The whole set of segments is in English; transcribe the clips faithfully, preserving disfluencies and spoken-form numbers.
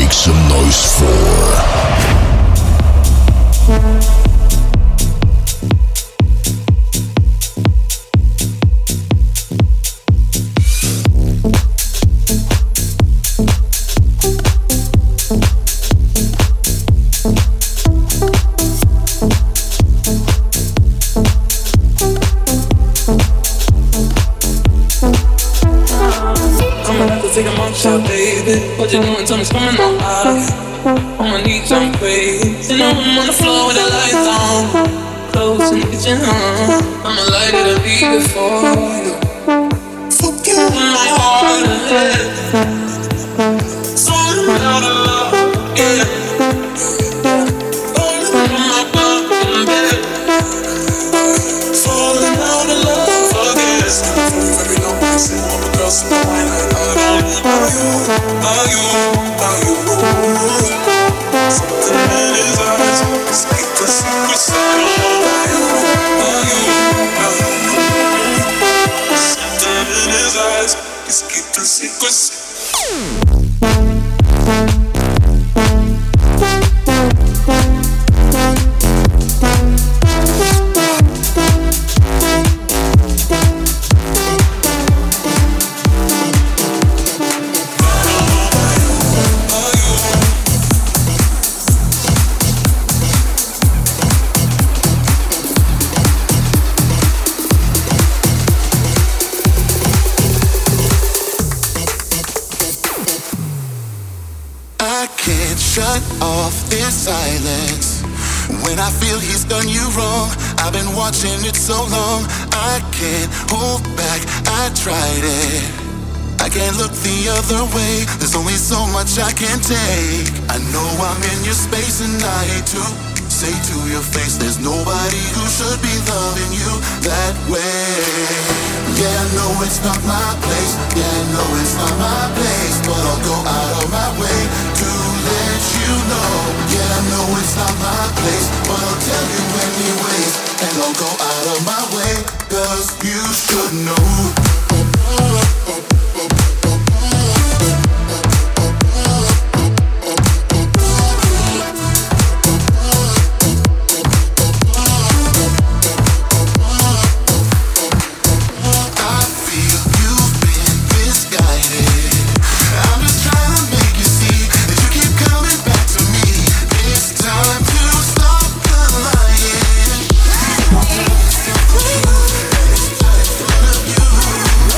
some noise for. Take a mug shot, baby. What you doing? Tell me, coming on high. On my knees, I'm crazy. And I'm on the floor with the lights on. Close in the kitchen, huh? I'ma light it up even for you. Fuck you in my heart and head. Falling out of love, yeah. Falling from my fucking bed. Falling out of love, fuck yes. Very long, I see all the girls in the line. Are you, are you, are you? Something in his eyes, speak the secret sound. Are you, are you, are you? Something in his eyes, speak the secret sound. Shut off this silence. When I feel he's done you wrong, I've been watching it so long. I can't hold back, I tried it. I can't look the other way. There's only so much I can take. I know I'm in your space and I hate to say to your face, there's nobody who should be loving you that way. Yeah, I know it's not my place. Yeah, I know it's not my place, but I'll go out of my way to let you know. Yeah, I know it's not my place, but I'll tell you anyway. And I'll go out of my way, cause you should know. You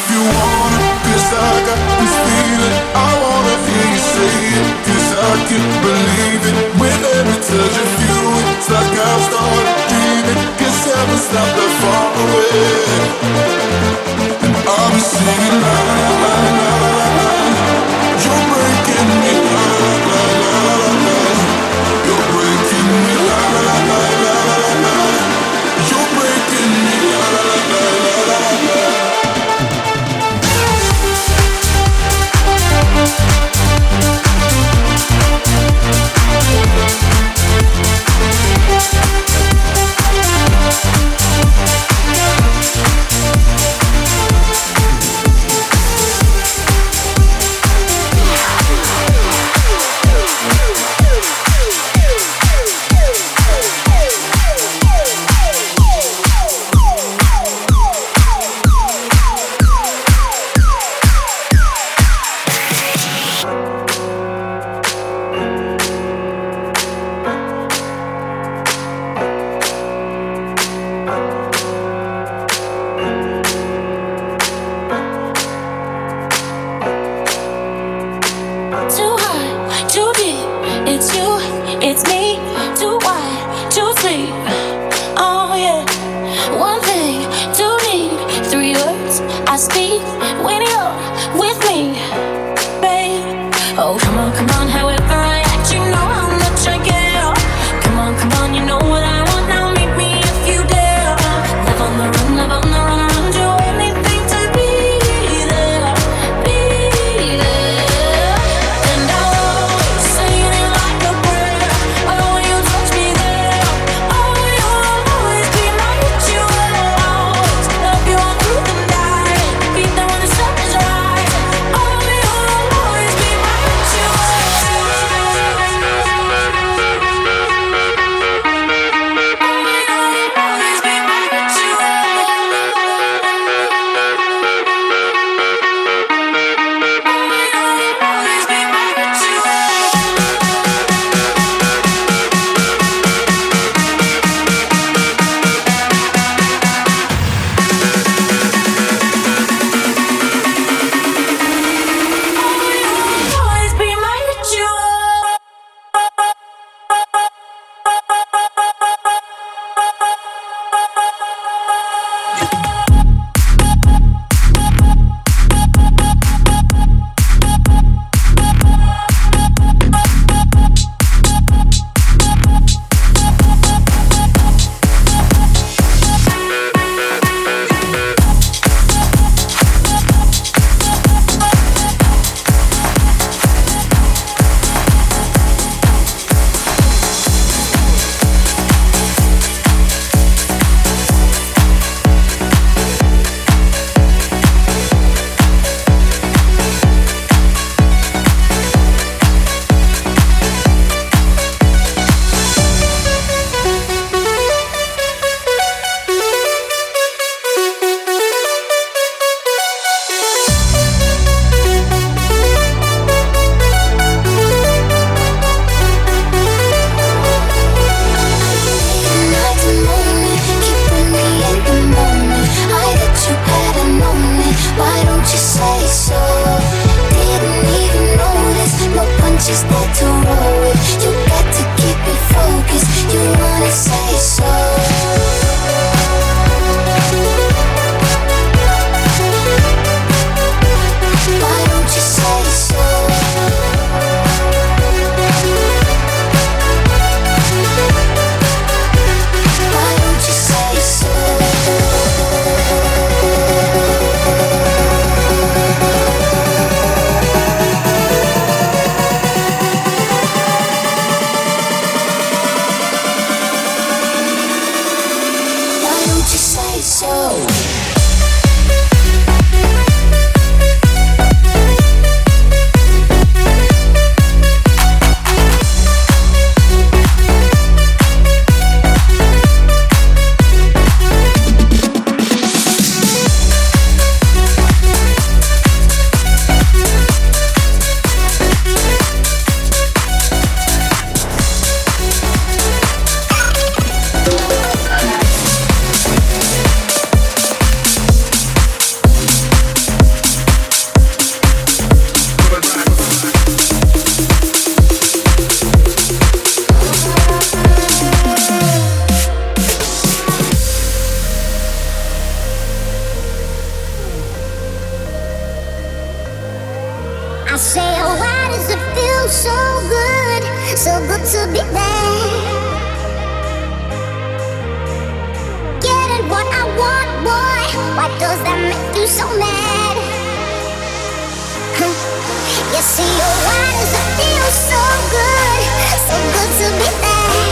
you wanna, 'cause I got this feeling. I wanna hear you say it, 'cause I can't believe it. With every touch of you, it's like I've started dreaming. 'Cause heaven's not that far away. And I'll be singing la la la la la la. You're breaking me la la la la la la. You're breaking me la la la la la la. You're breaking me la la la la la la. We'll be right back. Does that make you so mad? Huh. You see, oh, why does it feel so good? So good to be there.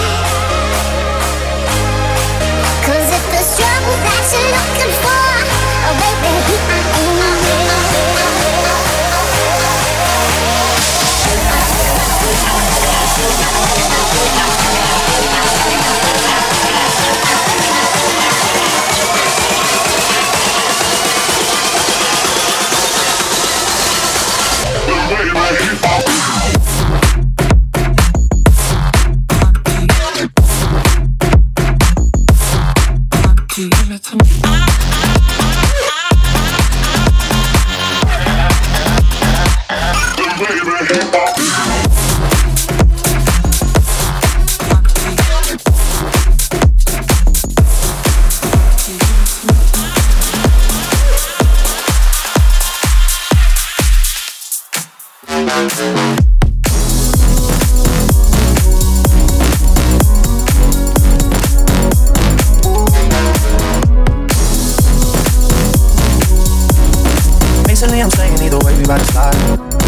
Cause if the struggle that you're looking for, oh baby, here I Basically, I'm saying either way, we bout to slide.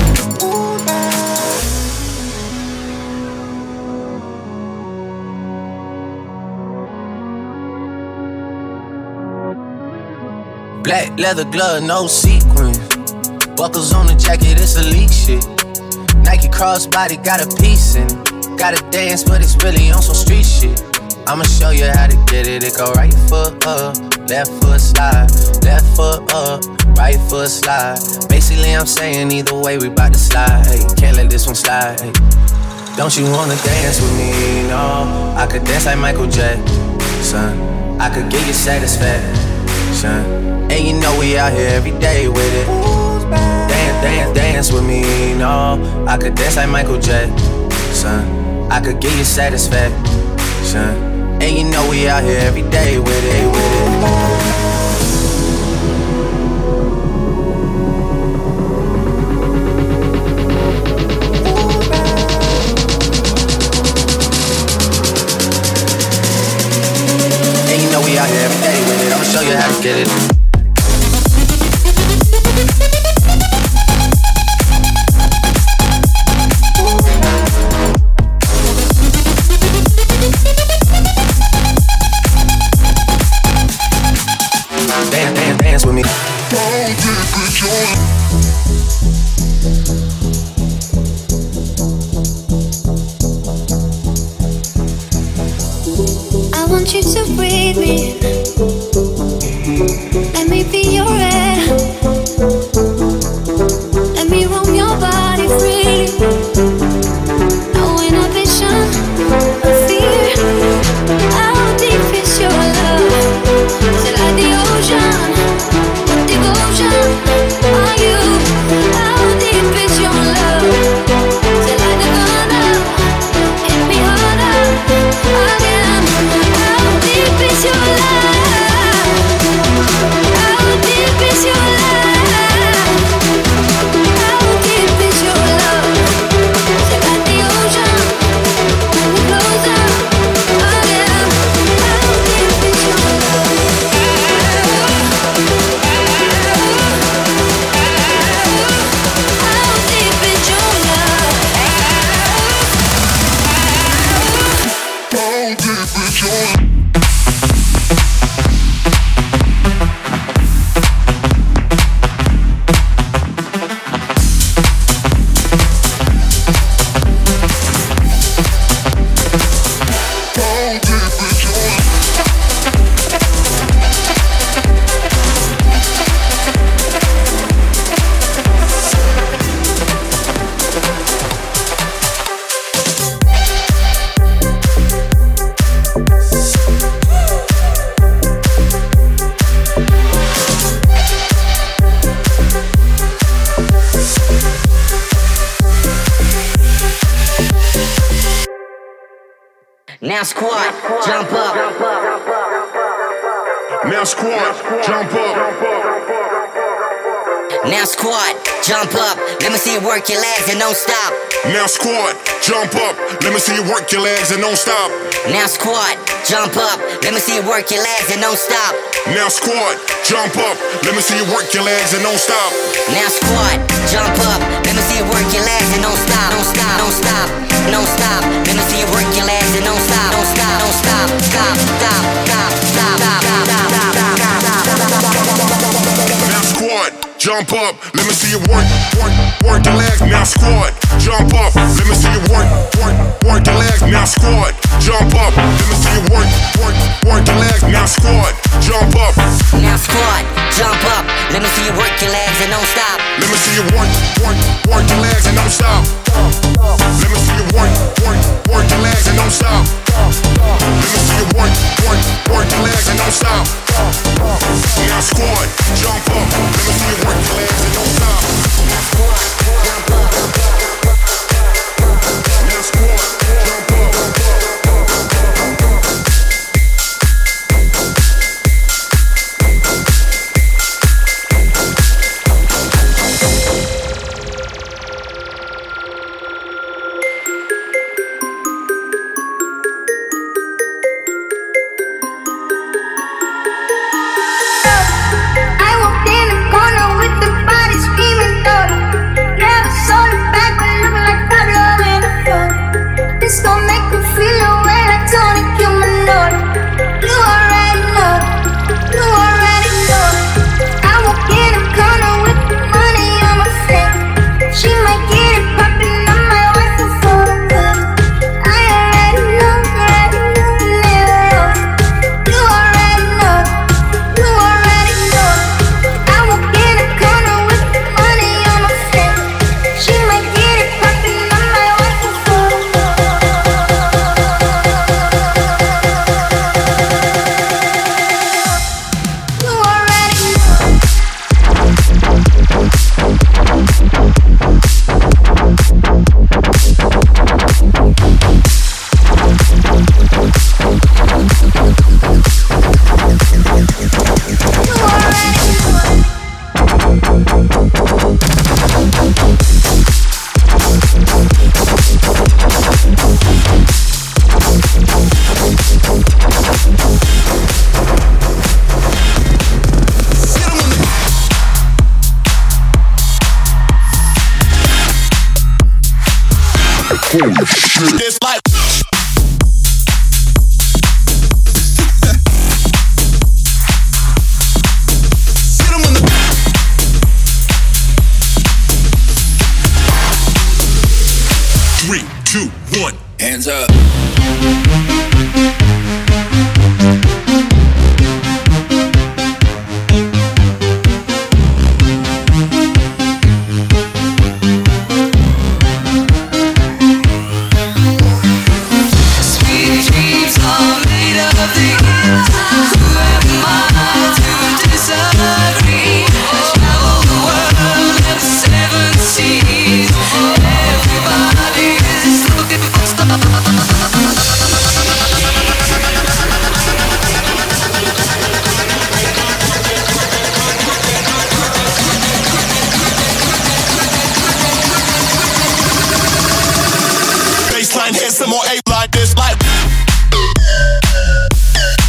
Black leather glove, no sequin. Buckles on the jacket, it's elite shit. Nike crossbody got a piece in it. Gotta dance, but it's really on some street shit. I'ma show you how to get it. It go right foot up, left foot slide, left foot up, right foot slide. Basically, I'm saying either way, we bout to slide. Hey, can't let this one slide. Hey. Don't you wanna dance with me? No, I could dance like Michael Jackson. I could give you satisfaction. And you know we out here every day with it. Dance, dance, dance with me. No, I could dance like Michael Jackson. I could give you satisfaction. And you know we out here every day with it, with it. And you know we out here every day with it. I'ma show you how to get it. With me. I want you to breathe me. Let me be your air. Let me roam your body freely. No inhibition, no fear. How deep is your love? Is it like the ocean? Devotion, are you? How deep is your love? Till I Nirvana, hit me harder again. How deep is your love? How deep is your love? How deep is your love? Till like the ocean, pull me closer again. How deep is your love? Now squat, jump up. Now squat, jump up. Now squat, jump up. Let me see you work your legs and don't stop. Now squat, jump up. Let me see you work your legs and don't stop. Now squat, jump up. Let me see you work your legs and don't stop. Now squat, jump up. Let me see you work your legs and don't stop. Now squat, jump up. Let me see you work your legs and don't stop. Don't stop, don't stop, don't stop. Let me see you work your legs and don't stop. Don't stop, don't stop, stop, stop, stop, stop, stop, stop, stop, stop. Now squat, jump up. Let me see you work, work, work your legs. Now squat, jump up. Let me see you work, work, work your legs. Now squat, jump up. Let me see you work, work, work your legs. Now squat, jump up. Now squat, jump up. Let me see you work your legs and don't stop. Let me see you work, work, work your legs and don't stop. Let me see you work, work, work your legs and don't stop. Let me see you work, work, work your legs and don't stop. Now squat, jump up. Let me see you work your legs and don't stop. Now squat, jump up. Now squat, jump up. It's gonna make me feel the way like Tony Cumanoro. You already know, you already know. I walk in the corner with the money on my finger. She might get it poppin', I might wife her for the good. I already know, already know, never know. You already know, you already know. I walk in the corner with the money on my finger. She might get it poppin', I might wife her for the good. Holy shit. It's like sit 'em in the Three, two, one. hands up. Baseline hit some more A-line, this like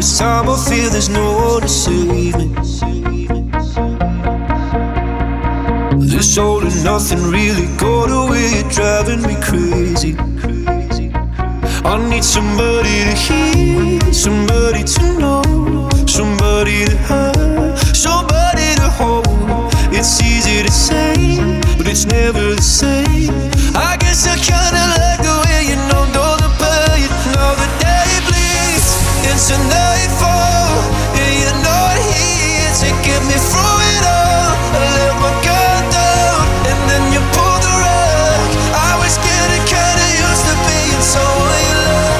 this time I feel there's no one to save me. This all and nothing really got away, driving me crazy. I need somebody to hear, somebody to know, somebody to have, somebody to hold. It's easy to say, but it's never the same. I guess I kinda like the way you know, know the pain. Now the day bleeds into nightfall, and you're not here to get me through it all. I let my guard down, and then you pulled the rug. I was getting kinda used to being someone you love.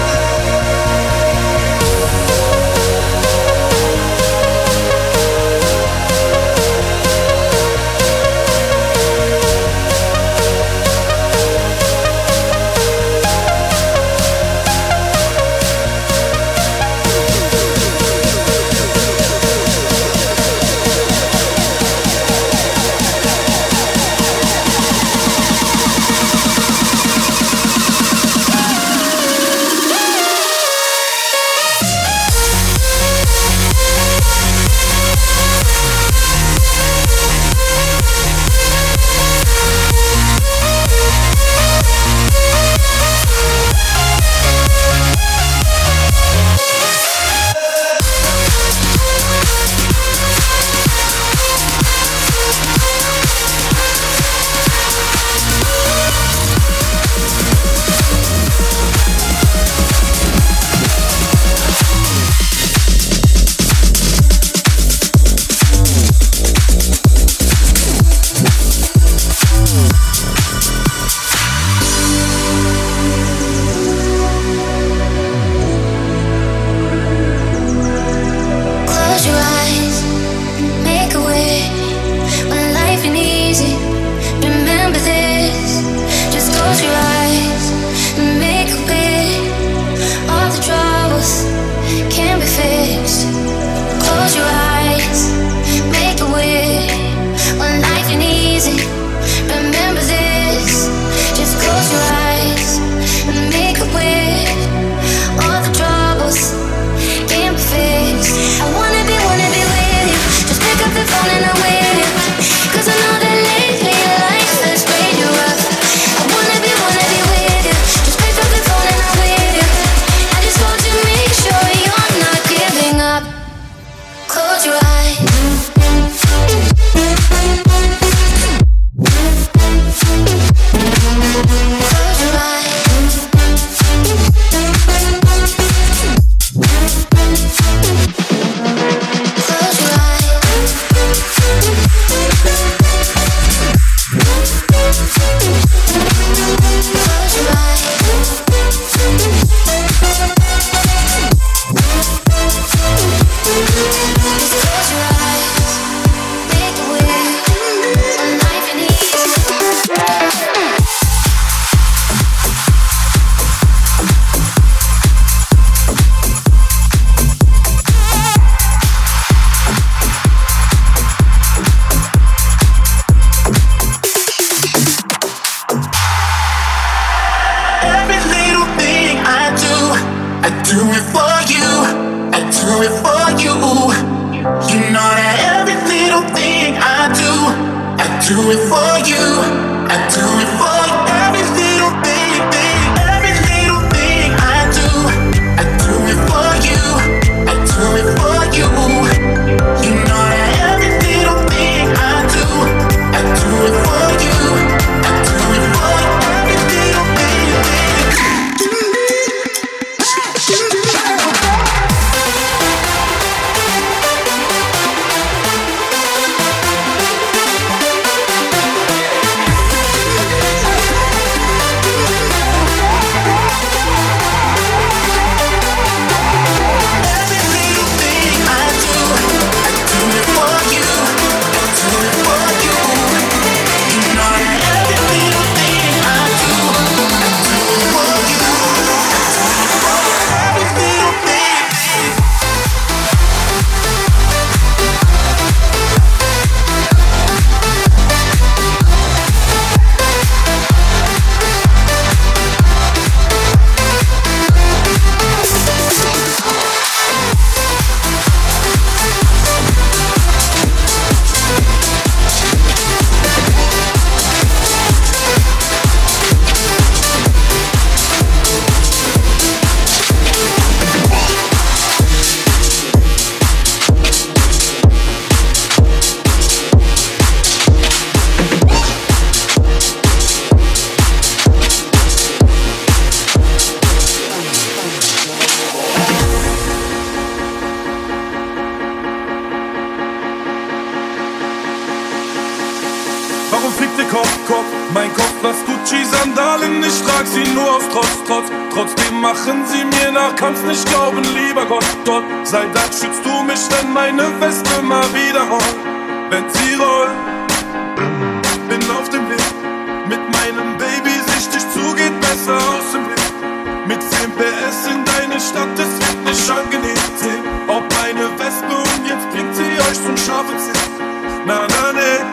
verfickte Kopf, Kopf, mein Kopf, was Gucci-Sandalen, ich trag sie nur aus Trotz, Trotz. Trotzdem machen sie mir nach, kannst nicht glauben, lieber Gott, dort. Sei Dank schützt du mich, wenn meine Weste mal wieder rollt. Wenn sie rollt, bin auf dem Weg, mit meinem Baby sichtig zu, geht besser aus dem Blick. Mit zehn P S in deine Stadt, es wird nicht angenehm. Seh, ob meine Wespe und jetzt bringt sie euch zum scharfen Ziel. Na, na, ne.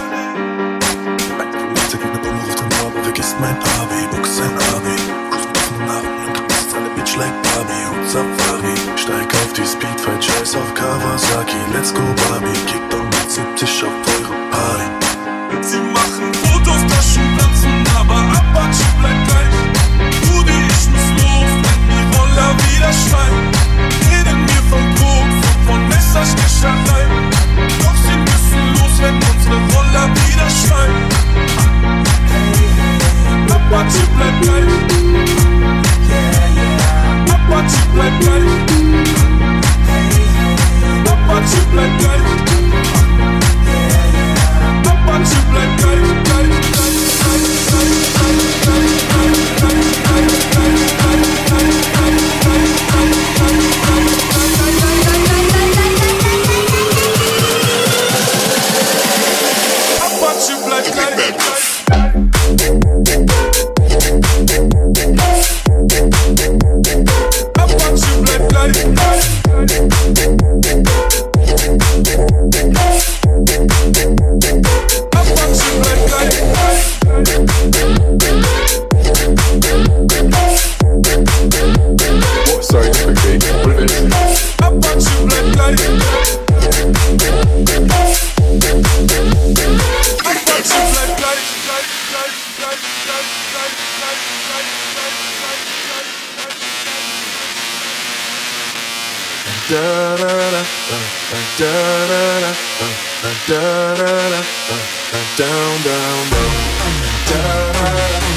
Leute gegen eine Bombe auf dem Bauch, vergisst mein Abi, buchst sein Abi. Kuss mit offenen Armen und du bist eine Bitch like Barbie und Safari. Steig auf die Speedfight, scheiß auf Kawasaki. Let's go Barbie, kick doch mit siebzig auf eure Party. Sie machen Fotos, Taschen platzen, aber Apache bleibt gleich. Rudi, ich muss los, wenn die Roller wieder schreien. Reden mir vom Koks und von Messerstich allein. Doch sie müssen los, wenn unsere Roller wieder schreien. Apache bleibt gleich. Apache bleibt gleich. Apache bleibt gleich. Apache bleibt gleich, gleich, gleich, gleich, gleich, gleich, gleich, gleich, gleich, gleich, gleich, Apache bleibt gleich, gleich. Apache bleibt gleich, gleich. Sorry, that's okay. What is it? Apache bleibt gleich. Apache bleibt gleich, gleich, gleich, gleich, gleich, gleich, gleich, gleich, gleich, gleich, Da da da da da da da da da down down down da da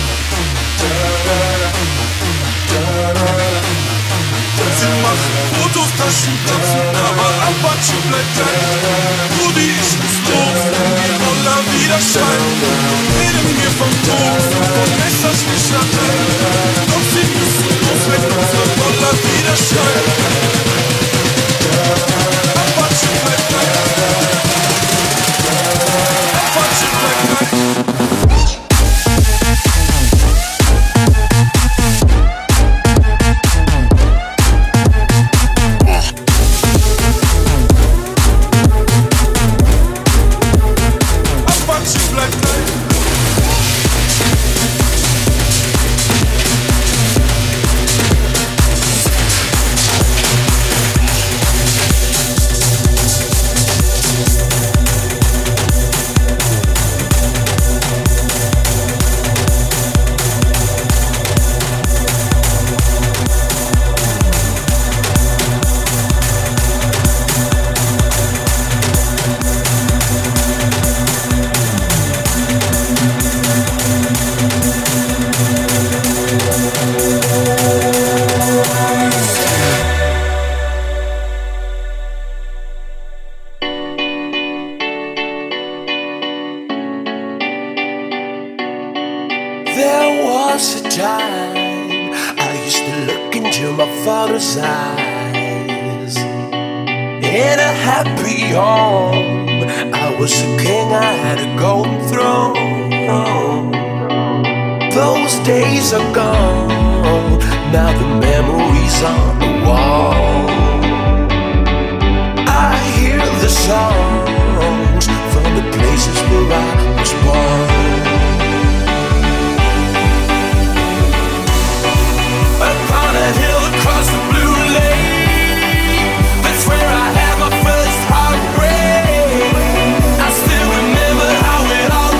da Sie machen Fotos, Taschen platzen, aber Apache bleibt gleich. Rudi, ich muss los, wenn die Roller wieder schreien. Reden mir vom Tod und von Messerstich allein. Doch sie müssen los, wenn unsere Roller wieder schreien. Apache bleibt gleich. Apache bleibt gleich. eyes. In a happy home, I was a king, I had a golden throne. Those days are gone, now the memories on the wall. I hear the songs from the places where I was born. Upon a hill across the blue lake, that's where I had my first heartbreak. I still remember how it all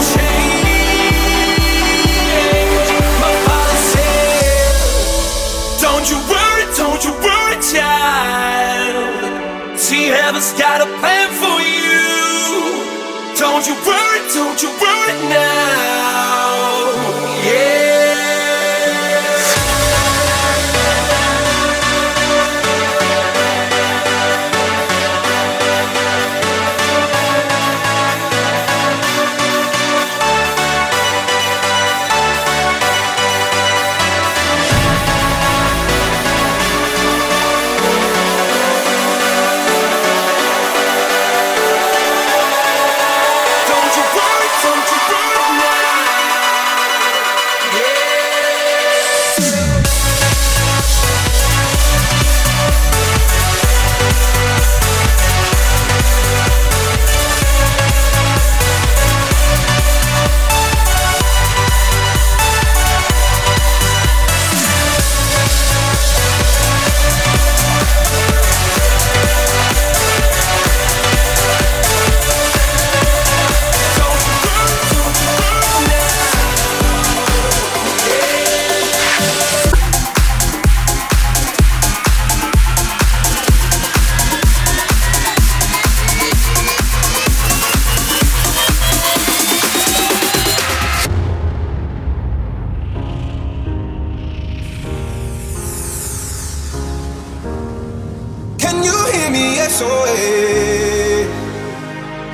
changed. My father said, don't you worry, don't you worry, child. See, heaven's got a plan for you. Don't you worry, don't you worry now. Yeah.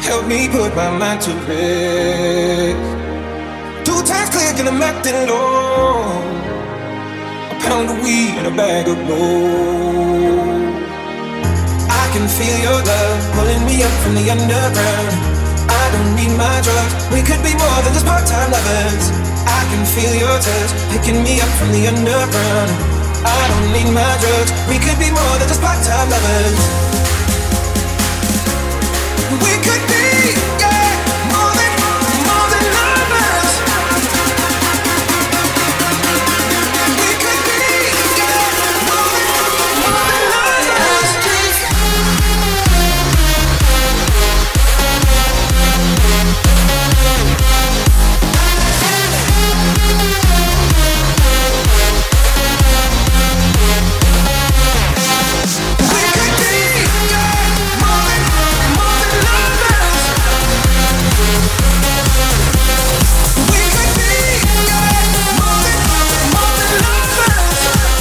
help me put my mind to rest. Two times click and I'm acting low. A pound of weed and a bag of blow. I can feel your love pulling me up from the underground. I don't need my drugs. We could be more than just part-time lovers. I can feel your touch picking me up from the underground. I don't need my drugs. We could be more than just part-time lovers. We could be, yeah, more than, more than lovers. We could be, yeah, more than, more than lovers. We could be, yeah, more than, more than lovers. We could be, yeah, more than, more than lovers.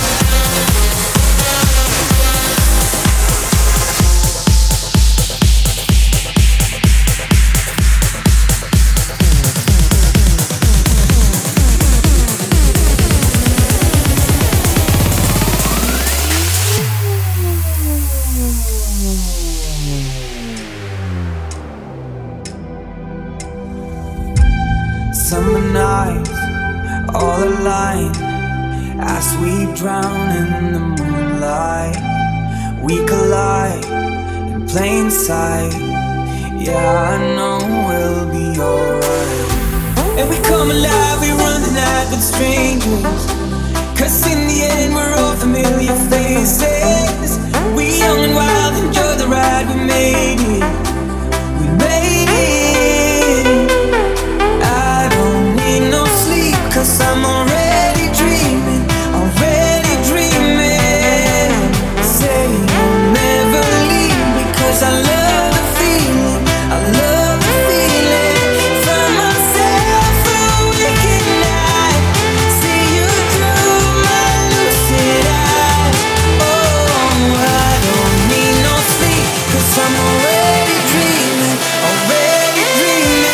Summer nights, all aligned, as we drown in the moonlight. We collide in plain sight. Yeah, I know we'll be alright. And we come alive, we run the night with strangers. Cause in the end we're all familiar faces. We young and wild, enjoy the ride, we made it. We made it. Cause I'm already dreaming, already dreaming. Say you'll never leave me cause I love the feeling, I love the feeling. Find myself through a wicked night, see you through my lucid eyes. Oh, I don't need no sleep cause I'm already dreaming, already dreaming.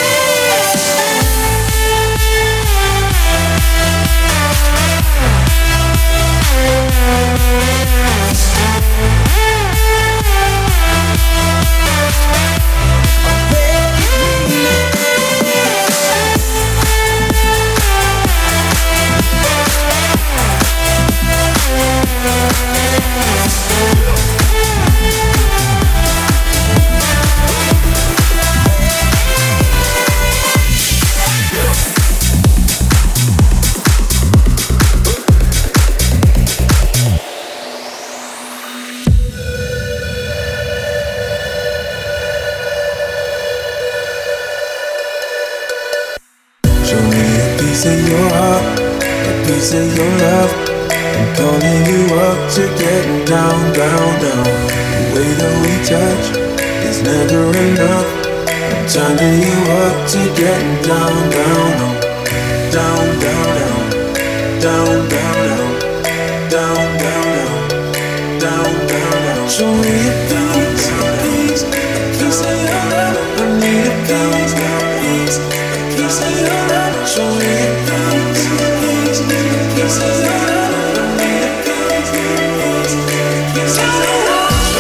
piece of your heart, a piece of your love. I'm calling you up to get down, down, down. The way that we touch is never enough. I'm turning you up to get down, down, down, down, down, down, down, down, down, down, down, down, down. Show me a piece, a piece, a piece of your love. I need a piece, a piece, a piece of your love. Show me a piece, a piece, a piece of your love. I need a piece, a piece, a piece of your love.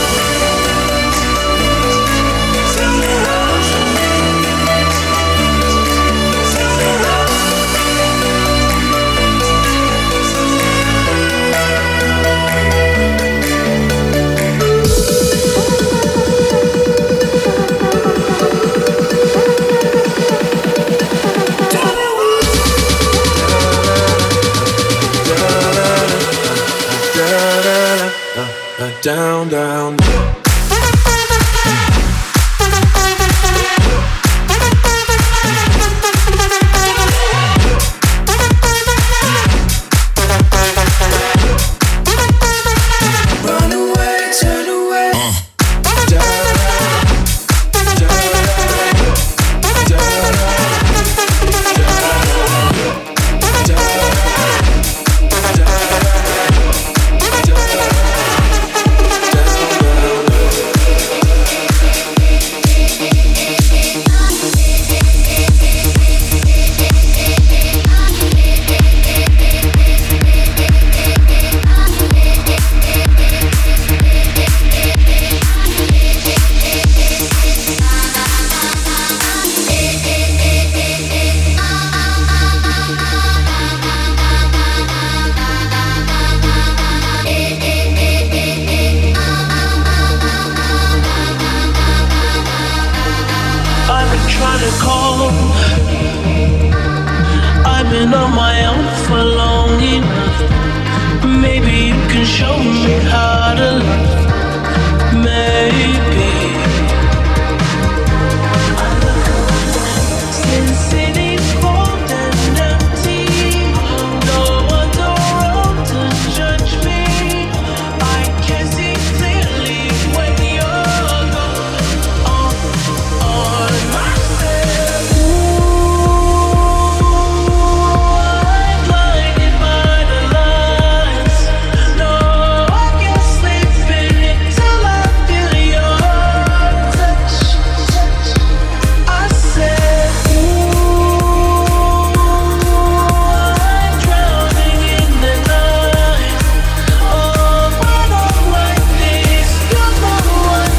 Down, down, down. Down, trying to call. I've been on my own for long enough. Maybe you can show me how to love. Maybe. Since city's cold and empty, no one's around to judge me. I can see clearly when you're gone. On, on myself. I'm blinded by the lights. No, I can't sleep in it till I feel your touch. I said, ooh, I'm drowning in the night. Oh, when I'm like this, you're the one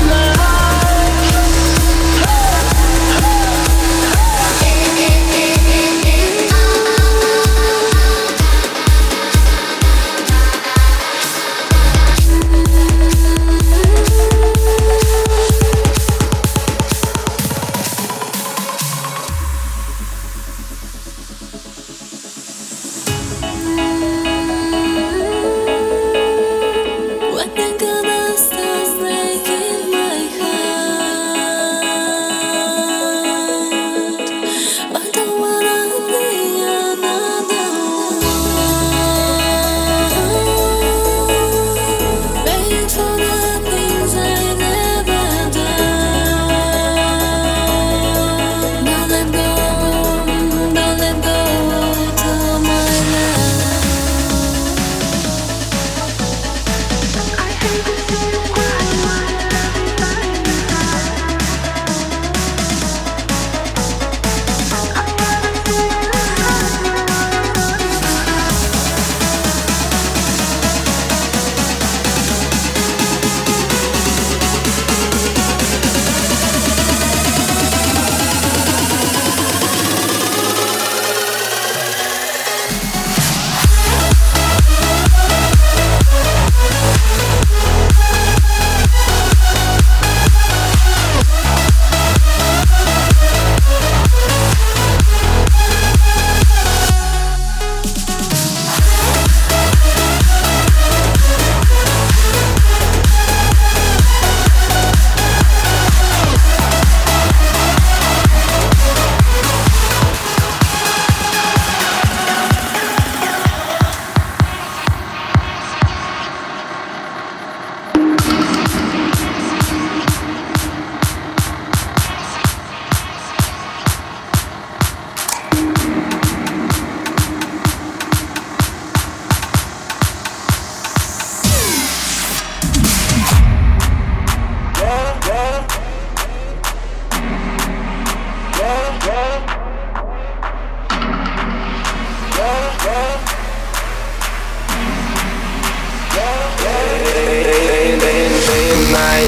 when you're gonna stop breaking my heart. I don't wanna be another one. Paying for the things I never done. Don't let go, don't let go till my love. I hate to see you cry, my love is dying inside. I'd rather see you night.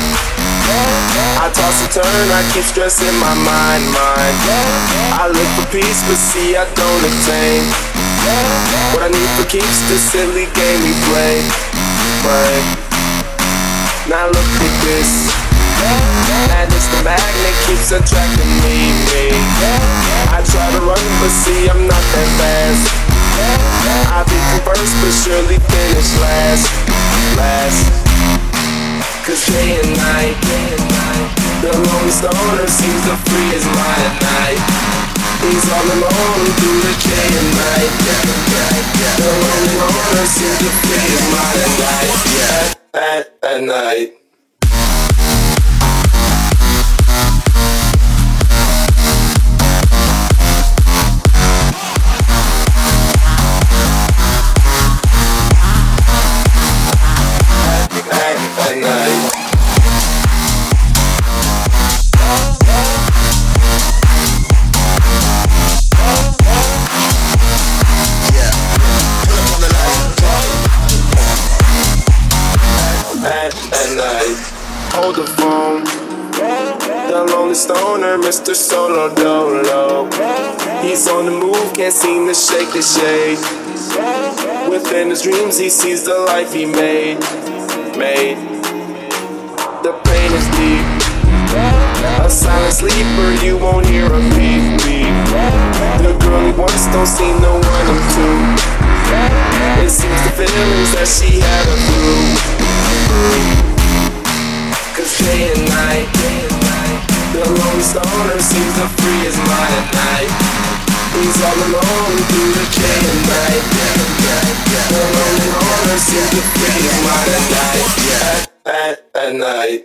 I toss and turn, I keep stressing my mind, mind. I look for peace, but see I don't attain. What I need for keeps the silly game we play, play. Now look at this. And it's the magnet keeps attracting me, me. I try to run, but see I'm not that fast. I become first, but surely finish last, last. Cause day and night, the lonely stoner seems to free his mind at night. He's all alone through the day and night. The lonely loner seems to free his mind at night. Yeah, at, at night. Hold the phone. The lonely stoner, Mister Solo Dolo. He's on the move, can't seem to shake the shade. Within his dreams, he sees the life he made. Made. The pain is deep. A a silent sleeper, you won't hear a beep beep. The girl he wants don't seem to want him to. It seems the feelings that she had are through. Cause day and night, the lonely stoner seems to free his mind at night. He's all alone through the day and night. The lonely loner seems to free his mind at night. At, at, at night.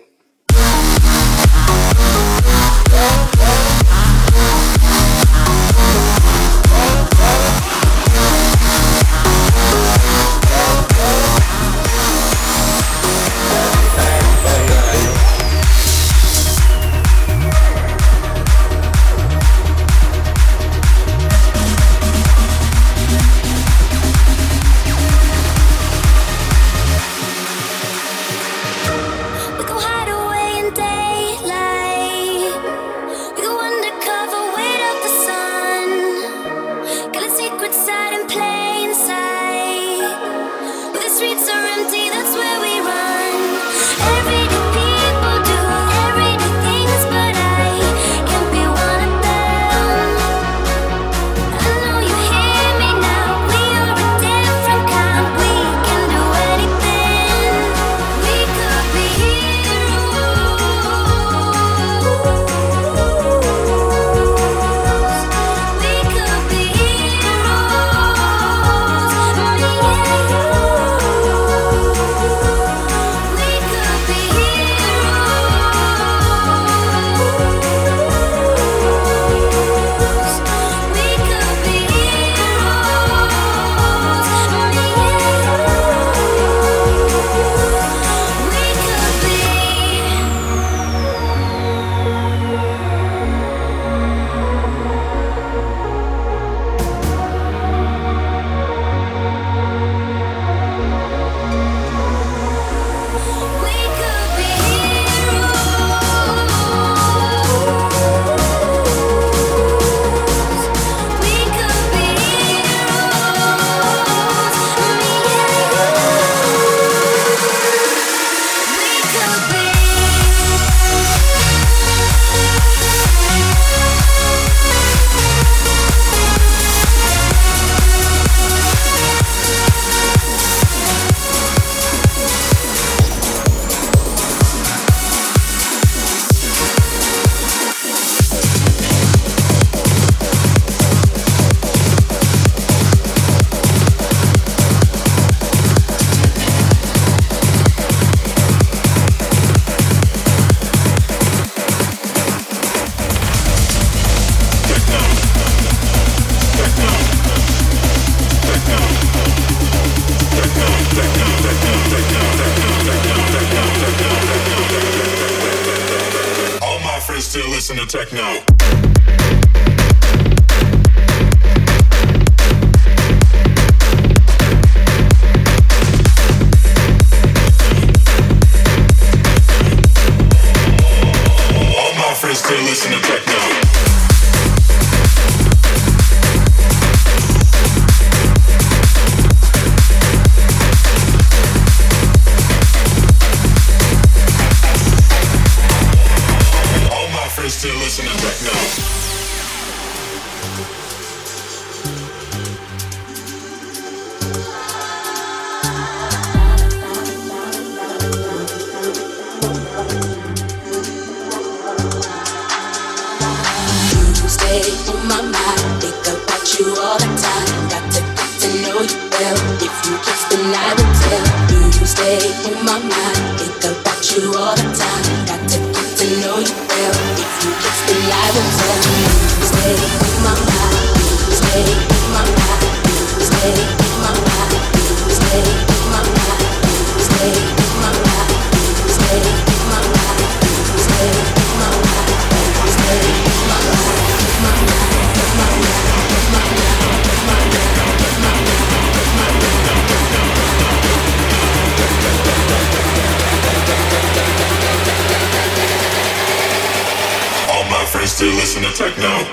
Still listen to techno.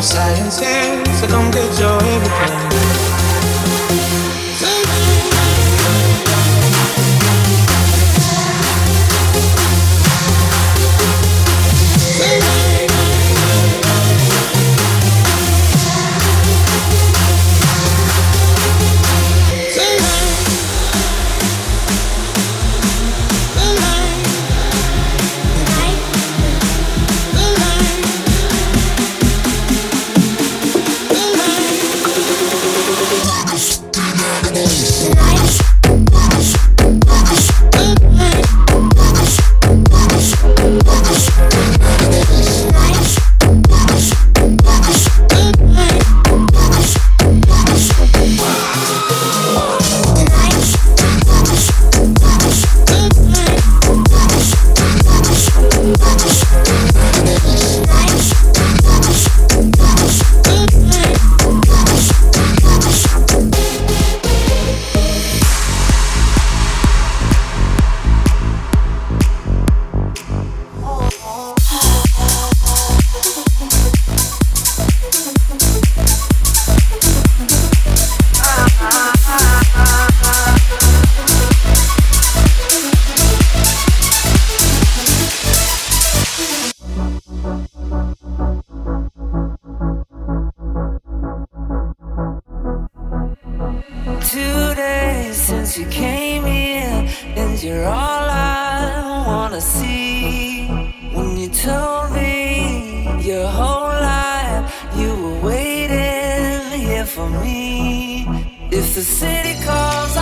science here, so come get your everything. For me, if the city calls